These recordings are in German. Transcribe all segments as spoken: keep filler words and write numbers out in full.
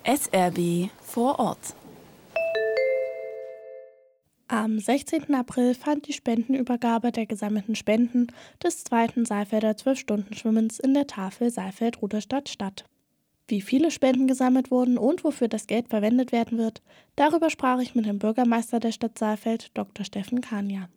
S R B vor Ort. Am sechzehnten April fand die Spendenübergabe der gesammelten Spenden des zweiten Saalfelder zwölf-Stunden-Schwimmens in der Tafel Saalfeld-Ruderstadt statt. Wie viele Spenden gesammelt wurden und wofür das Geld verwendet werden wird, darüber sprach ich mit dem Bürgermeister der Stadt Saalfeld, Doktor Steffen Kania.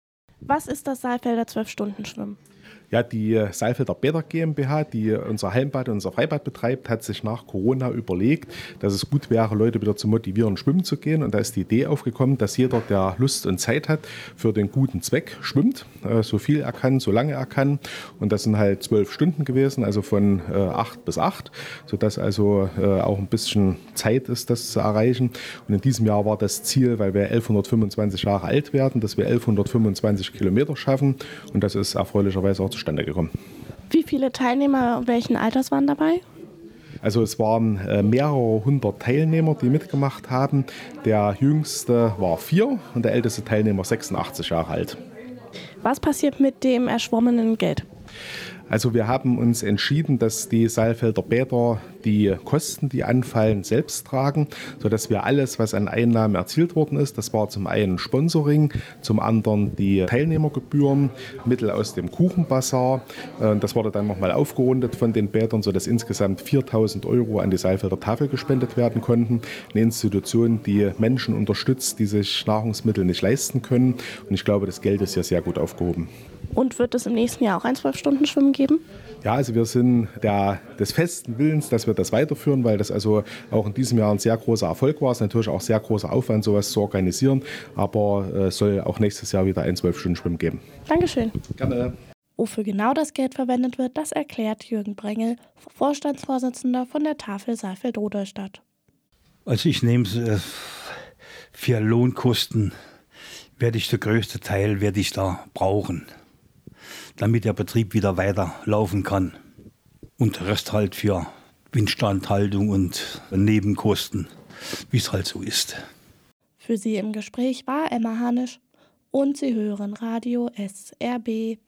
Was ist das Saalfelder zwölf-Stunden-Schwimmen? Ja, die Saalfelder Bäder GmbH, die unser Hallenbad und unser Freibad betreibt, hat sich nach Corona überlegt, dass es gut wäre, Leute wieder zu motivieren, schwimmen zu gehen. Und da ist die Idee aufgekommen, dass jeder, der Lust und Zeit hat, für den guten Zweck schwimmt. Äh, so viel er kann, so lange er kann. Und das sind halt zwölf Stunden gewesen, also von äh, acht bis acht, sodass also äh, auch ein bisschen Zeit ist, das zu erreichen. Und in diesem Jahr war das Ziel, weil wir elfhundertfünfundzwanzig Jahre alt werden, dass wir elfhundertfünfundzwanzig Kilometer schaffen. Und das ist erfreulicherweise auch zustande gekommen. Wie viele Teilnehmer welchen Alters waren dabei? Also es waren äh, mehrere hundert Teilnehmer, die mitgemacht haben. Der jüngste war vier und der älteste Teilnehmer sechsundachtzig Jahre alt. Was passiert mit dem erschwommenen Geld? Also wir haben uns entschieden, dass die Saalfelder Bäder die Kosten, die anfallen, selbst tragen, sodass wir alles, was an Einnahmen erzielt worden ist, das war zum einen Sponsoring, zum anderen die Teilnehmergebühren, Mittel aus dem Kuchenbazar. Das wurde dann nochmal aufgerundet von den Bädern, sodass insgesamt viertausend Euro an die Saalfelder Tafel gespendet werden konnten. Eine Institution, die Menschen unterstützt, die sich Nahrungsmittel nicht leisten können. Und ich glaube, das Geld ist ja sehr gut aufgehoben. Und wird es im nächsten Jahr auch ein zwölf-Stunden-Schwimmen geben? Ja, also wir sind der, des festen Willens, dass wir das weiterführen, weil das also auch in diesem Jahr ein sehr großer Erfolg war. Es ist natürlich auch sehr großer Aufwand, sowas zu organisieren, aber es äh, soll auch nächstes Jahr wieder ein zwölf-Stunden-Schwimmen geben. Dankeschön. Gerne. Wofür genau das Geld verwendet wird, das erklärt Jürgen Brengel, Vorstandsvorsitzender von der Tafel Saalfeld-Rudolstadt. Also ich nehme es für Lohnkosten, werde ich der größte Teil werde ich da brauchen, damit der Betrieb wieder weiterlaufen kann. Und der Rest halt für Instandhaltung und Nebenkosten, wie es halt so ist. Für Sie im Gespräch war Emma Hanisch und Sie hören Radio S R B